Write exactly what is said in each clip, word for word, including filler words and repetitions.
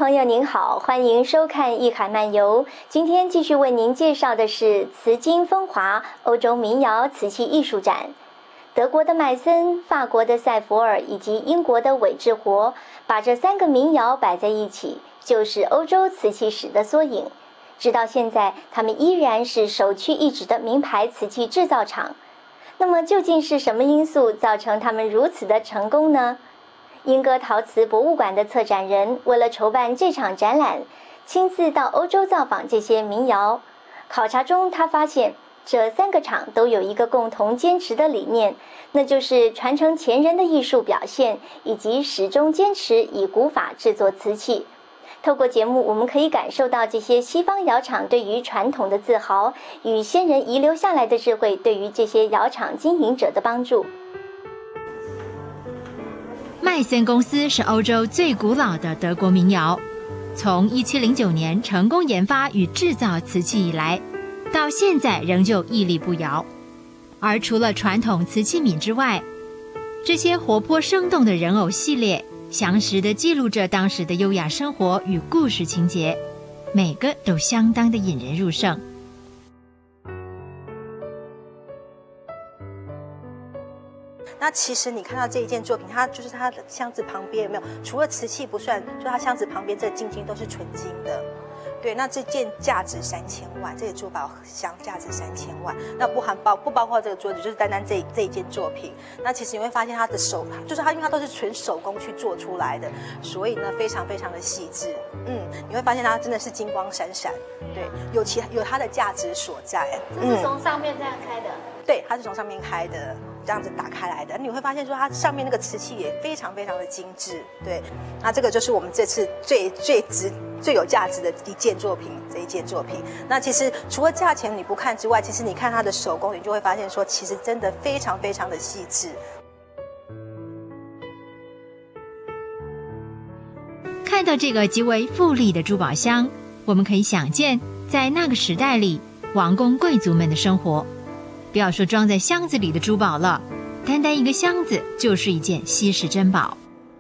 朋友您好，欢迎收看《艺海漫游》。今天继续为您介绍的是瓷金风华欧洲民谣瓷器艺术展。德国的麦森、法国的塞弗尔以及英国的韦志活，把这三个民谣摆在一起，就是欧洲瓷器史的缩影。直到现在，他们依然是首屈一指的名牌瓷器制造厂。那么，究竟是什么因素造成他们如此的成功呢？英歌陶瓷博物馆的策展人为了筹办这场展览，亲自到欧洲造访这些民谣。考察中，他发现这三个厂都有一个共同坚持的理念，那就是传承前人的艺术表现，以及始终坚持以古法制作瓷器。透过节目，我们可以感受到这些西方窑厂对于传统的自豪，与先人遗留下来的智慧对于这些窑厂经营者的帮助。 麦森公司是欧洲最古老的德国民窑，从一七零九年成功研发与制造瓷器以来，到现在仍旧屹立不摇。而除了传统瓷器皿之外，这些活泼生动的人偶系列详实地记录着当时的优雅生活与故事情节，每个都相当的引人入胜。 那其实你看到这一件作品，它就是它的箱子旁边有没有？除了瓷器不算，就它箱子旁边这金金都是纯金的。对，那这件价值三千万，这个珠宝箱价值三千万，那不含包不包括这个桌子，就是单单这这一件作品。那其实你会发现它的手，就是它因为它都是纯手工去做出来的，所以呢非常非常的细致。嗯，你会发现它真的是金光闪闪，对，有其有它的价值所在。 这是从上面这样开的。嗯， 对，它是从上面开的，这样子打开来的。你会发现说，它上面那个瓷器也非常非常的精致。对，那这个就是我们这次最最值、最有价值的一件作品，这一件作品。那其实除了价钱你不看之外，其实你看它的手工，你就会发现说，其实真的非常非常的细致。 看到这个极为富丽的珠宝箱，我们可以想见，在那个时代里，王公贵族们的生活。不要说装在箱子里的珠宝了，单单一个箱子就是一件稀世珍宝。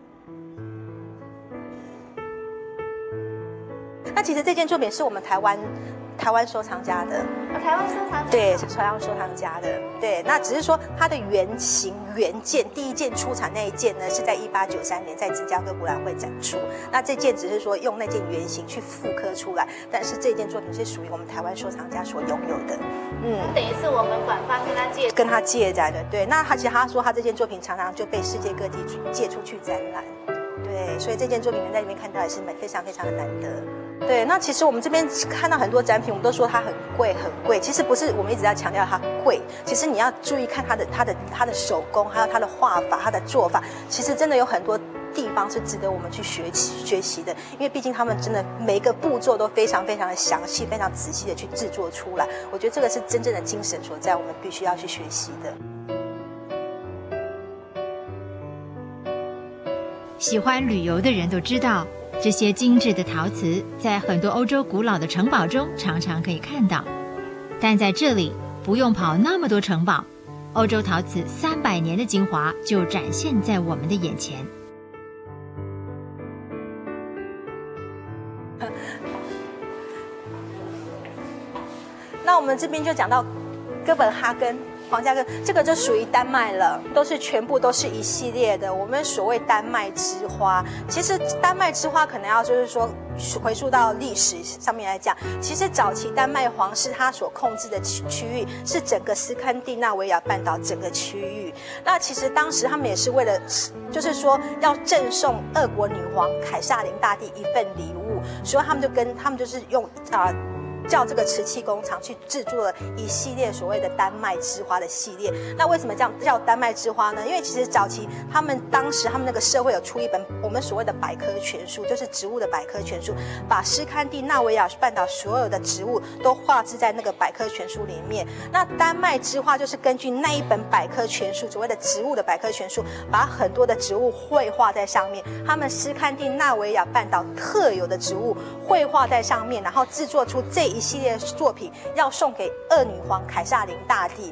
那其实这件作品是我们台湾台湾收藏家的， 哦，台湾收藏家， 对，是台湾收藏家的。对，那只是说它的原型原件，第一件出产那一件呢，是在一八九三年在芝加哥博览会展出。那这件只是说用那件原型去复刻出来，但是这件作品是属于我们台湾收藏家所拥有的。嗯， 等于是我们馆方跟他借跟他借来的。对，那他其实他说他这件作品常常就被世界各地借出去展览。对，所以这件作品能在里面看到也是非常非常的难得。对，那其实我们这边看到很多展品，我们都说它很贵很贵，其实不是，我们一直在强调它贵，其实你要注意看它的它的它的手工，还有它的画法、它的做法，其实真的有很多地方是值得我们去学习学习的，因为毕竟他们真的每一个步骤都非常非常的详细、非常仔细的去制作出来，我觉得这个是真正的精神所在，我们必须要去学习的。 喜欢旅游的人都知道，这些精致的陶瓷在很多欧洲古老的城堡中常常可以看到，但在这里不用跑那么多城堡，欧洲陶瓷三百年的精华就展现在我们的眼前。 那我们这边就讲到哥本哈根。皇家根这个就属于丹麦了，都是全部都是一系列的。我们所谓丹麦之花，其实丹麦之花可能要就是说回溯到历史上面来讲，其实早期丹麦皇室它所控制的区域是整个斯堪的纳维亚半岛整个区域。那其实当时他们也是为了，就是说要赠送俄国女皇凯撒琳大帝一份礼物，所以他们就跟他们就是用啊。呃叫这个瓷器工厂去制作了一系列所谓的丹麦之花的系列。那为什么这样叫丹麦之花呢？因为其实早期他们当时他们那个社会有出一本我们所谓的百科全书，就是植物的百科全书，把斯堪的纳维亚半岛所有的植物都画制在那个百科全书里面。那丹麦之花就是根据那一本百科全书，所谓的植物的百科全书，把很多的植物绘画在上面，他们斯堪的纳维亚半岛特有的植物绘画在上面，然后制作出这一系列作品，要送给俄女皇凯撒琳大帝。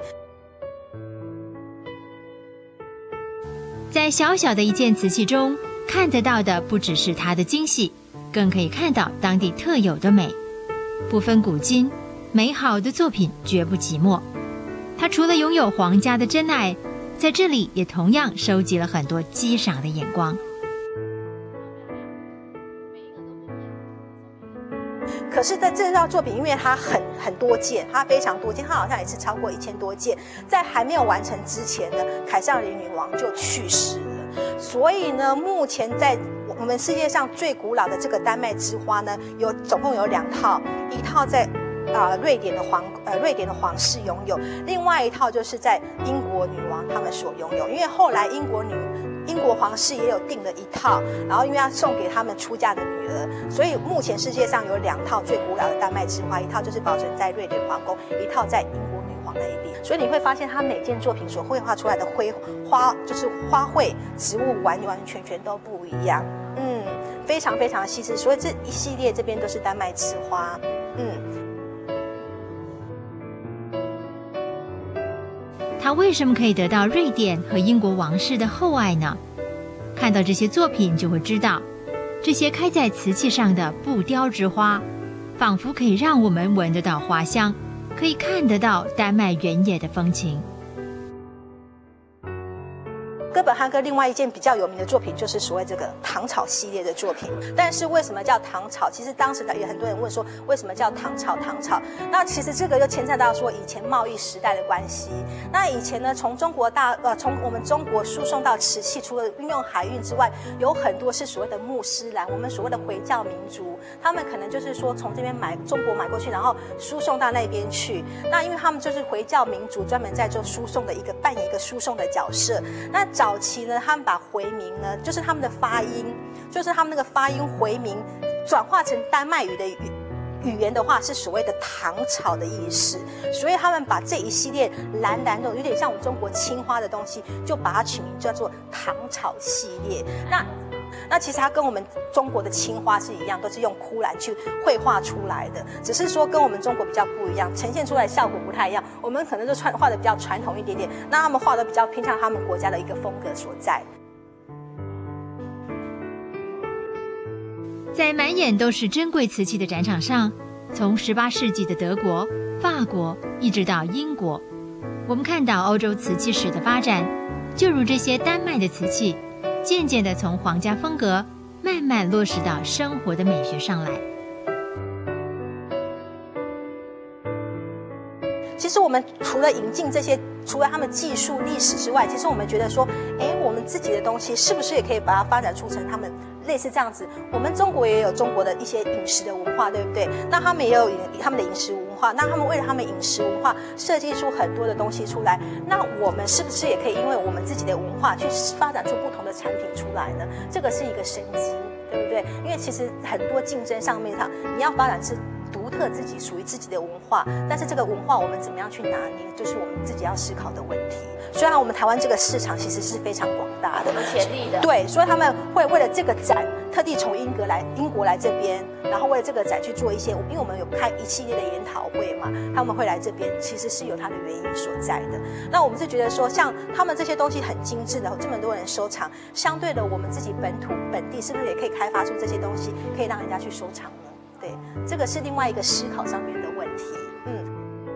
在小小的一件瓷器中，看得到的不只是它的精细， 更可以看到当地特有的美。不分古今，美好的作品绝不寂寞。它除了拥有皇家的真爱，在这里也同样收集了很多激赏的眼光。 可是，在这套作品，因为它很很多件，它非常多件，它好像也是超过一千多件。在还没有完成之前呢，凯撒琳女王就去世了。所以呢，目前在我们世界上最古老的这个丹麦之花呢，有总共有两套，一套在啊、呃、瑞典的皇呃瑞典的皇室拥有，另外一套就是在英国女王他们所拥有。因为后来英国女英国皇室也有订了一套，然后因为要送给他们出嫁的女儿，所以目前世界上有两套最古老的丹麦之花，一套就是保存在瑞典皇宫，一套在英国女王那一边。所以你会发现，它每件作品所绘画出来的绘花，就是花卉、植物，完完全全都不一样。嗯，非常非常细致。所以这一系列这边都是丹麦之花。嗯。 他为什么可以得到瑞典和英国王室的厚爱呢？看到这些作品就会知道，这些开在瓷器上的不雕之花，仿佛可以让我们闻得到花香，可以看得到丹麦原野的风情。 哥本哈根另外一件比较有名的作品就是所谓这个唐朝系列的作品。但是为什么叫唐朝？其实当时也很多人问说，为什么叫唐朝？唐朝？那其实这个又牵涉到说以前贸易时代的关系。那以前呢，从中国大呃从我们中国输送到瓷器，除了运用海运之外，有很多是所谓的穆斯兰，我们所谓的回教民族，他们可能就是说从这边买中国买过去，然后输送到那边去。那因为他们就是回教民族，专门在做输送的一个扮演一个输送的角色。那早期呢，他们把回民呢，就是他们的发音，就是他们那个发音回民，转化成丹麦语的语语言的话，是所谓的唐朝的意思。所以他们把这一系列蓝蓝这种有点像我们中国青花的东西，就把它取名叫做唐朝系列。那那其实它跟我们中国的青花是一样，都是用枯兰去绘画出来的，只是说跟我们中国比较不一样，呈现出来的效果不太一样。我们可能就传画的比较传统一点点，那他们画的比较偏向他们国家的一个风格所在。 在满眼都是珍贵瓷器的展场上，从十八世纪的德国、法国一直到英国，我们看到欧洲瓷器史的发展，就如这些丹麦的瓷器，渐渐地从皇家风格慢慢落实到生活的美学上来。 其实我们除了引进这些，除了他们技术历史之外，其实我们觉得说，哎，我们自己的东西是不是也可以把它发展出成他们类似这样子？我们中国也有中国的一些饮食的文化，对不对？那他们也有他们的饮食文化，那他们为了他们饮食文化设计出很多的东西出来，那我们是不是也可以因为我们自己的文化去发展出不同的产品出来呢？这个是一个商机，对不对？因为其实很多竞争上面上，你要发展是独特自己属于自己的文化，但是这个文化我们怎么样去拿捏，就是我们自己要思考的问题。虽然我们台湾这个市场其实是非常广大的， 有潜力的， 对，所以他们会为了这个展，特地从英国来英国来这边，然后为了这个展去做一些，因为我们有开一系列的研讨会嘛，他们会来这边，其实是有它的原因所在的。那我们是觉得说，像他们这些东西很精致的，这么多人收藏，相对的我们自己本土本地是不是也可以开发出这些东西，可以让人家去收藏呢？对，这个是另外一个思考上面的问题。嗯。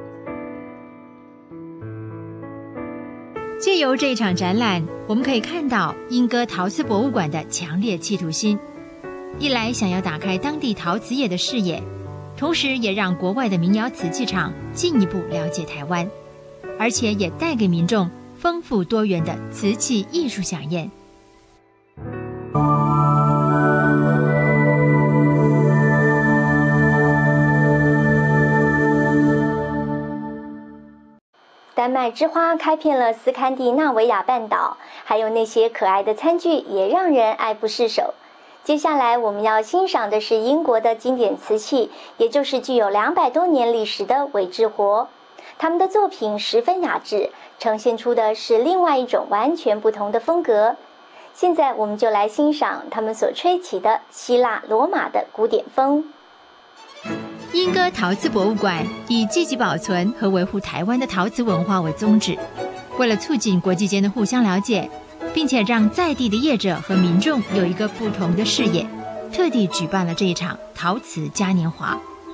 借由这一场展览，我们可以看到莺歌陶瓷博物馆的强烈企图心，一来想要打开当地陶瓷业的视野，同时也让国外的民窑瓷器厂进一步了解台湾，而且也带给民众丰富多元的瓷器艺术飨宴。 丹麦之花开遍了斯堪的纳维亚半岛，还有那些可爱的餐具也让人爱不释手。接下来我们要欣赏的是英国的经典瓷器，也就是具有两百多年历史的韦之活。他们的作品十分雅致，呈现出的是另外一种完全不同的风格。现在我们就来欣赏他们所吹起的希腊罗马的古典风。 莺歌陶瓷博物馆以积极保存和维护台湾的陶瓷文化为宗旨，为了促进国际间的互相了解，并且让在地的业者和民众有一个不同的视野， 特地举办了这一场陶瓷嘉年华。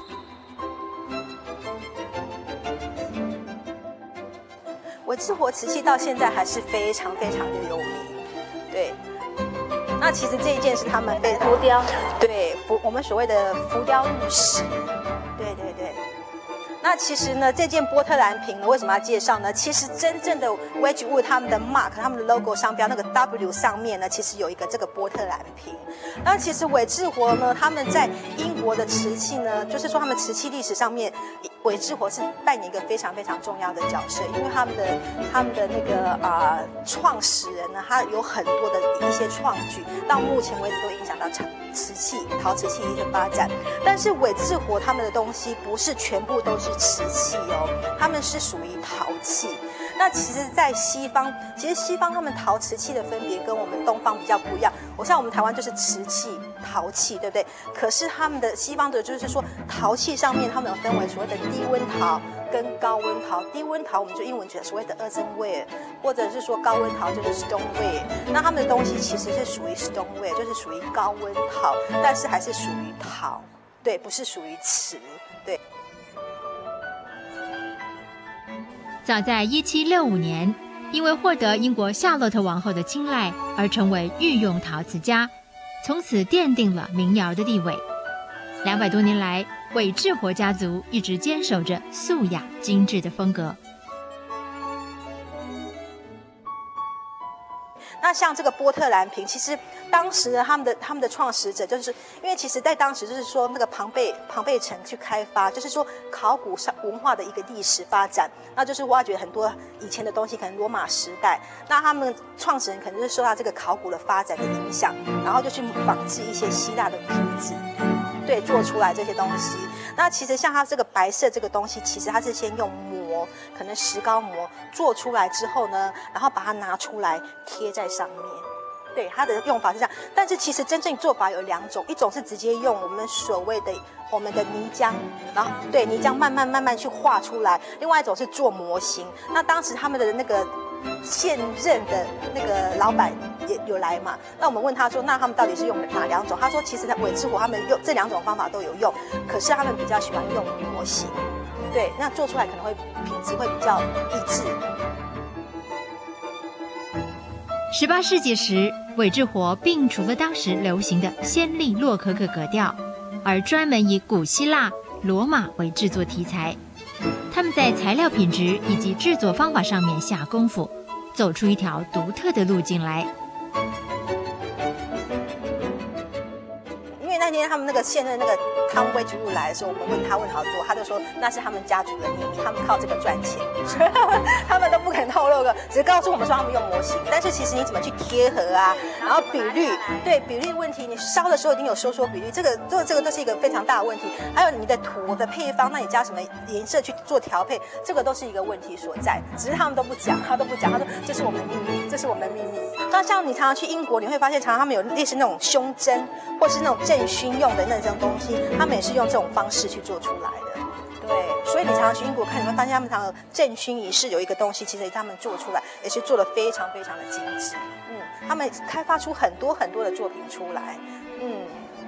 韦志活瓷器到现在还是非常非常的有名，对。那其实这一件是他们被浮雕， 对浮我们所谓的浮雕玉石，对对对。那其实呢，这件波特兰瓶呢，为什么要介绍呢？其实真正的 Wedgwood 他们的 mark， 他们的 logo 商标那个 W 上面呢，其实有一个这个波特兰瓶。那其实韦志活呢，他们在英国的瓷器呢，就是说他们瓷器历史上面，韦志活是扮演一个非常非常重要的角色，因为他们的他们的那个啊创始人呢，他有很多的一些创举，到目前为止都影响到瓷器、陶瓷器的发展。但是韦志活他们的东西不是全部都是瓷器哦，他们是属于陶器。那其实，在西方，其实西方他们陶瓷器的分别跟我们东方比较不一样。我像我们台湾就是瓷器、陶器，对不对？可是他们的西方的，就是说陶器上面他们有分为所谓的低温陶跟高温陶。低温陶我们就英文讲所谓的 earthenware， 或者是说高温陶就是 stoneware。那他们的东西其实是属于 stoneware， 就是属于高温陶，但是还是属于陶，对，不是属于瓷，对。 早在一七六五年，因为获得英国夏洛特王后的青睐，而成为御用陶瓷家，从此奠定了民窑的地位。两百多年来，韦志活家族一直坚守着素雅精致的风格。 那像这个波特兰瓶，其实当时呢，他们的他们的创始者，就是因为其实在当时就是说那个庞贝庞贝城去开发，就是说考古上文化的一个历史发展，那就是挖掘很多以前的东西，可能罗马时代，那他们创始人可能是受到这个考古的发展的影响，然后就去仿制一些希腊的瓶子，对，做出来这些东西。那其实像它这个白色这个东西，其实它是先用膜，可能石膏膜做出来之后呢，然后把它拿出来贴在上面。对，它的用法是这样，但是其实真正做法有两种，一种是直接用我们所谓的我们的泥浆，然后对泥浆慢慢慢慢去画出来；另外一种是做模型。那当时他们的那个现任的那个老板也有来嘛，那我们问他说，那他们到底是用哪两种？他说，其实韦志活他们用这两种方法都有用，可是他们比较喜欢用模型，对，那做出来可能会品质会比较一致。 十八世纪时，韦志活并除了当时流行的鲜丽洛可可格调，而专门以古希腊、罗马为制作题材。他们在材料品质以及制作方法上面下功夫，走出一条独特的路径来。 因为那天他们那个现任那个汤威居入来的时候，我们问他问好多，他就说那是他们家族的秘密，他们靠这个赚钱，他们都不肯透露的，只告诉我们说他们用模型。但是其实你怎么去贴合啊，然后比率，对比率问题，你烧的时候一定有收缩比率，这个这个这个都是一个非常大的问题。还有你的土的配方，那你加什么颜色去做调配，这个都是一个问题所在。只是他们都不讲，他都不讲，他说这是我们的秘密，这是我们的秘密。那像你常常去英国，你会发现常常他们有类似那种胸针，或是那种震熏用的那种东西，他们也是用这种方式去做出来的。对，所以你常常去英国看，你会发现他们常常震熏仪式有一个东西，其实他们做出来也是做得非常非常的精致。嗯，他们开发出很多很多的作品出来。嗯，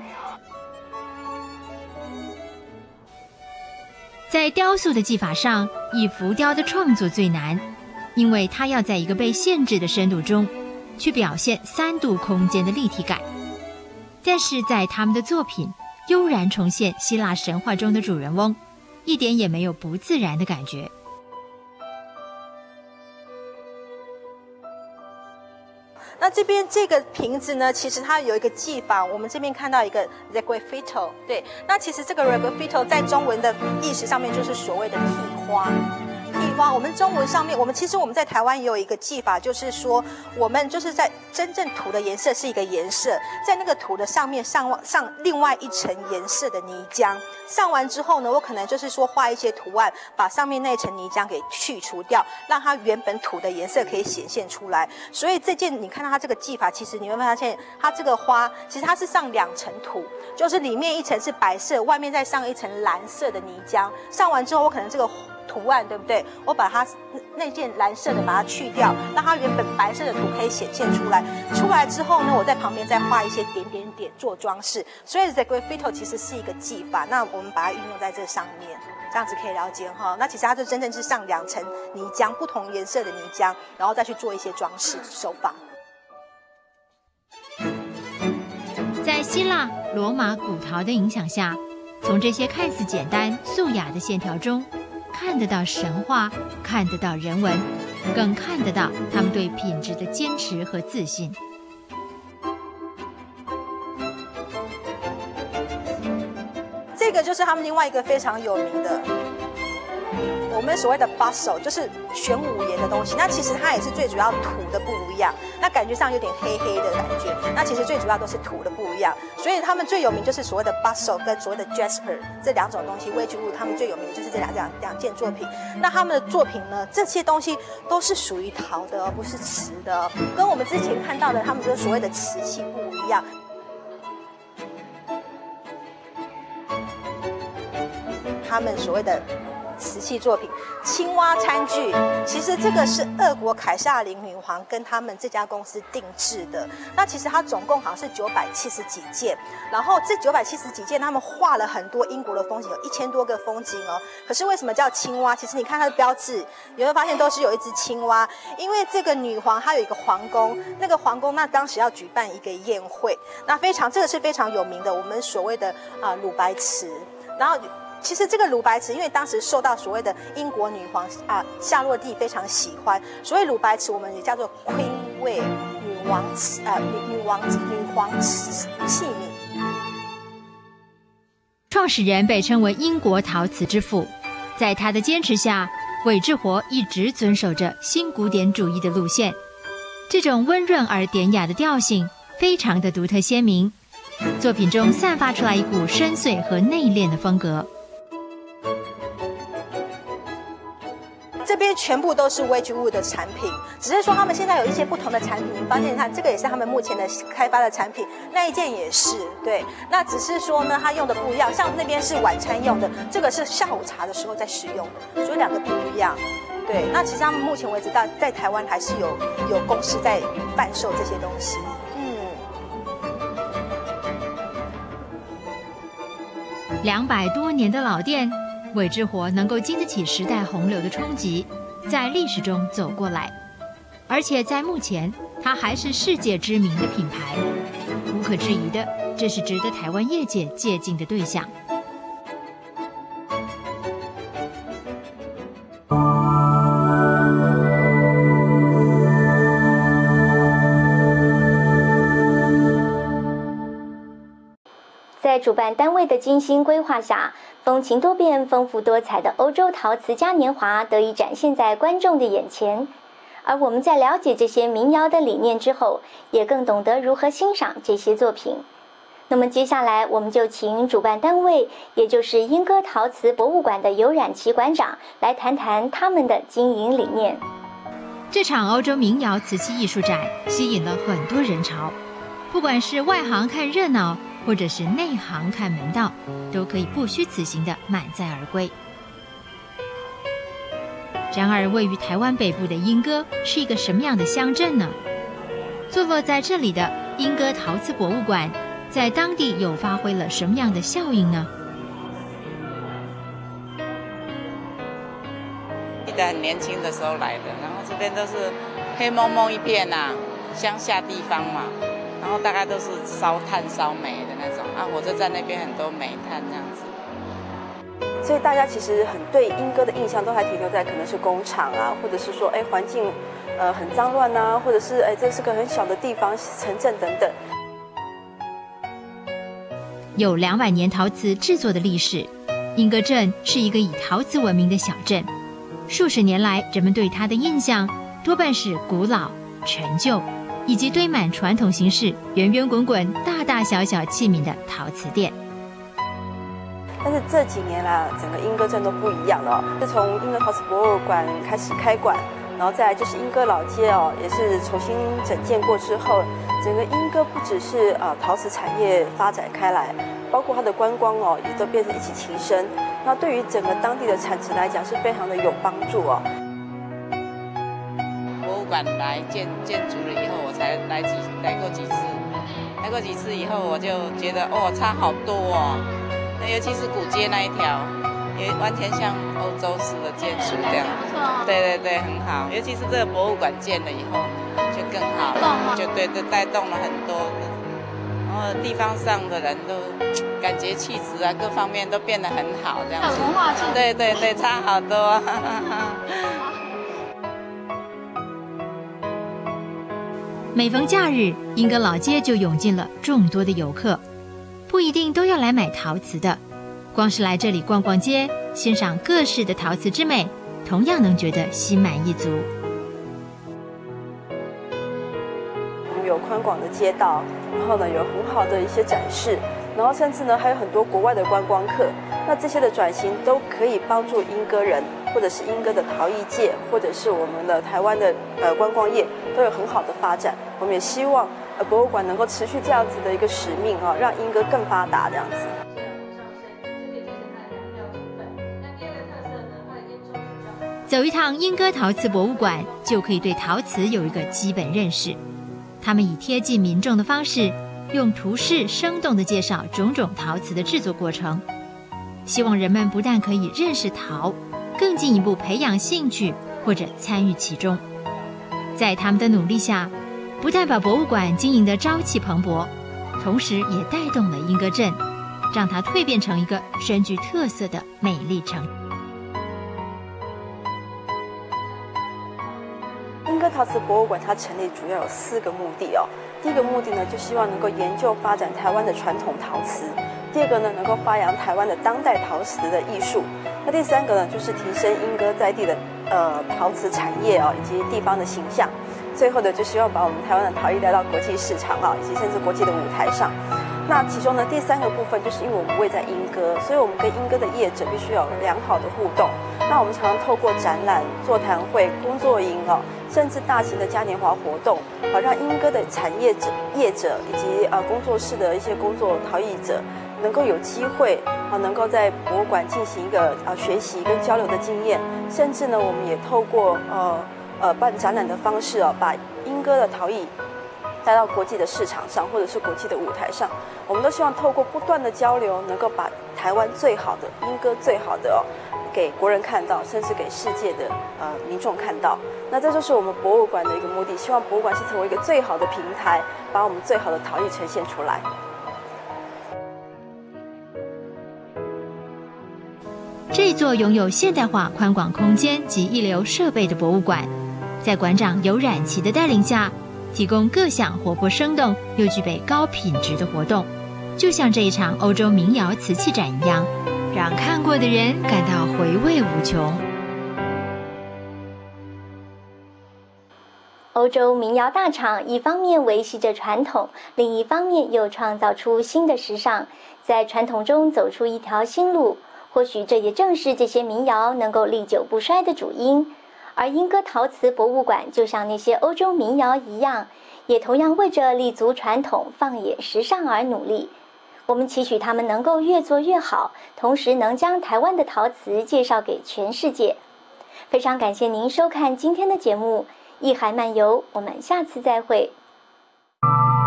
在雕塑的技法上，以浮雕的创作最难，因为它要在一个被限制的深度中，去表现三度空间的立体感。但是在他们的作品悠然重现希腊神话中的主人翁，一点也没有不自然的感觉。 那这边这个瓶子呢，其实它有一个技法，我们这边看到一个 regraffito， 对，那其实这个 regraffito 在中文的意识上面就是所谓的替花。替花，我们中文上面，我们其实我们在台湾也有一个技法，就是说我们就是在真正涂的颜色是一个颜色，在那个涂的上面上上另外一层颜色的泥浆，上完之后呢，我可能就是说画一些图案，把上面那一层泥浆给去除掉，让它原本涂的颜色可以显现出来。所以这件你看到它这个技法，其实你会发现它这个花其实它是上两层土，就是里面一层是白色，外面再上一层蓝色的泥浆，上完之后我可能这个图案，对不对？我把它那件蓝色的把它去掉，让它原本白色的图可以显现出来。出来之后呢，我在旁边再画一些点点点做装饰。所以 The Graffito 其实是一个技法，那我们把它运用在这上面。这样子可以了解哈，那其实它就真正是上两层泥浆，不同颜色的泥浆，然后再去做一些装饰手法。 在希腊、罗马古陶的影响下，从这些看似简单素雅的线条中，看得到神话，看得到人文，更看得到他们对品质的坚持和自信。 这个就是他们另外一个非常有名的，我们所谓的 basso， 就是玄武岩的东西。那其实它也是最主要土的不一样，那感觉上有点黑黑的感觉。那其实最主要都是土的不一样，所以他们最有名就是所谓的 basso 跟所谓的 jasper 这两种东西。Wedgwood 他们最有名的就是这两两两件作品。那他们的作品呢，这些东西都是属于陶的，不是瓷的，跟我们之前看到的他们就是所谓的瓷器不一样。他们所谓的瓷器作品，青蛙餐具，其实这个是俄国凯撒琳女皇跟他们这家公司定制的。那其实它总共好像是九百七十几件，然后这九百七十几件，他们画了很多英国的风景，有一千多个风景哦。可是为什么叫青蛙？其实你看它的标志，你会发现都是有一只青蛙，因为这个女皇她有一个皇宫，那个皇宫那当时要举办一个宴会，那非常这个是非常有名的，我们所谓的啊乳白瓷，然后。其实这个乳白瓷，因为当时受到所谓的英国女皇啊夏洛蒂非常喜欢，所以乳白瓷我们也叫做 Queenware 女王瓷啊女女王女皇瓷器皿。 创始人被称为英国陶瓷之父，在他的坚持下，韦志活一直遵守着新古典主义的路线。这种温润而典雅的调性，非常的独特鲜明，作品中散发出来一股深邃和内敛的风格。 这边全部都是 Wedgwood 的产品，只是说他们现在有一些不同的产品。你发现，看这个也是他们目前的开发的产品，那一件也是对。那只是说呢，它用的不一样，像那边是晚餐用的，这个是下午茶的时候在使用的，所以两个不一样。对，那其实他们目前为止，在在台湾还是有有公司在贩售这些东西。 嗯，两百多年的老店。韦志活能够经得起时代洪流的冲击，在历史中走过来，而且在目前，它还是世界知名的品牌。无可置疑的，这是值得台湾业界借鉴的对象。 在主办单位的精心规划下，风情多变、丰富多彩的欧洲陶瓷嘉年华得以展现在观众的眼前。而我们在了解这些民谣的理念之后，也更懂得如何欣赏这些作品。那么接下来，我们就请主办单位，也就是莺歌陶瓷博物馆的尤冉琪馆长来谈谈他们的经营理念。 这场欧洲民谣瓷器艺术展吸引了很多人潮，不管是外行看热闹，或者是内行看门道，都可以不虚此行的满载而归。然而，位于台湾北部的莺歌是一个什么样的乡镇呢？坐落在这里的莺歌陶瓷博物馆，在当地又发挥了什么样的效应呢？ 记得很年轻的时候来的，然后这边都是黑蒙蒙一片啊，乡下地方嘛。然后大概都是烧炭烧煤的那种啊，火车站那边很多煤炭这样子， 所以大家其实很对莺歌的印象都还停留在可能是工厂啊，或者是说哎环境呃很脏乱啊，或者是哎这是个很小的地方城镇等等。 有两百年陶瓷制作的历史，莺歌镇是一个以陶瓷闻名的小镇。数十年来，人们对它的印象多半是古老、陈旧。以及堆满传统形式、圆圆滚滚、大大小小器皿的陶瓷店。 但是这几年啦，整个莺歌镇都不一样了哦。自从莺歌陶瓷博物馆开始开馆，然后再来就是莺歌老街哦，也是重新整建过之后，整个莺歌不只是啊陶瓷产业发展开来，包括它的观光哦，也都变成一起提升。 那对于整个当地的产值来讲是非常的有帮助哦。 博物馆来建建筑了以后，我才来几来过几次，来过几次以后，我就觉得哦，差好多哦。那尤其是古街那一条，也完全像欧洲式的建筑这样。对对对，很好。尤其是这个博物馆建了以后，就更好了，就对对带动了很多。然后地方上的人都感觉气质啊，各方面都变得很好，这样子。 文化气质。 对对对，差好多。 每逢假日，莺歌老街就涌进了众多的游客，不一定都要来买陶瓷的，光是来这里逛逛街，欣赏各式的陶瓷之美，同样能觉得心满意足。 我们有宽广的街道，然后呢有很好的一些展示，然后甚至呢还有很多国外的观光客。那这些的转型都可以帮助莺歌人，或者是莺歌的陶艺界，或者是我们的台湾的呃观光业都有很好的发展。我们也希望呃博物馆能够持续这样子的一个使命啊，让莺歌更发达这样子。 走一趟莺歌陶瓷博物馆，就可以对陶瓷有一个基本认识。他们以贴近民众的方式，用图示生动地介绍种种陶瓷的制作过程，希望人们不但可以认识陶，更进一步培养兴趣或者参与其中。在他们的努力下，不但把博物馆经营得朝气蓬勃，同时也带动了莺歌镇，让它蜕变成一个深具特色的美丽城。 莺歌陶瓷博物馆它成立主要有四个目的哦。第一个目的呢，就希望能够研究发展台湾的传统陶瓷；第二个呢，能够发扬台湾的当代陶瓷的艺术；那第三个呢，就是提升莺歌在地的呃陶瓷产业哦，以及地方的形象。最后呢，就希望把我们台湾的陶艺带到国际市场啊，以及甚至国际的舞台上。那其中呢，第三个部分就是因为我们位在莺歌，所以我们跟莺歌的业者必须有良好的互动。那我们常常透过展览、座谈会、工作营哦，甚至大型的嘉年华活动，好让莺歌的产业者、业者以及呃工作室的一些工作陶艺者，能够有机会啊，能够在博物馆进行一个呃学习跟交流的经验，甚至呢，我们也透过呃呃办展览的方式哦，把莺歌的陶艺带到国际的市场上，或者是国际的舞台上，我们都希望透过不断的交流，能够把台湾最好的莺歌最好的哦，给国人看到，甚至给世界的呃民众看到。那这就是我们博物馆的一个目的，希望博物馆是成为一个最好的平台，把我们最好的陶艺呈现出来。 这座拥有现代化宽广空间及一流设备的博物馆，在馆长尤冉琪的带领下，提供各项活泼生动又具备高品质的活动，就像这一场欧洲民谣瓷器展一样，让看过的人感到回味无穷。 欧洲民谣大厂一方面维系着传统，另一方面又创造出新的时尚，在传统中走出一条新路。或许这也正是这些民谣能够历久不衰的主因。而莺歌陶瓷博物馆就像那些欧洲民谣一样，也同样为着立足传统、放眼时尚而努力。我们期许他们能够越做越好，同时能将台湾的陶瓷介绍给全世界。非常感谢您收看今天的节目《艺海漫游》，我们下次再会。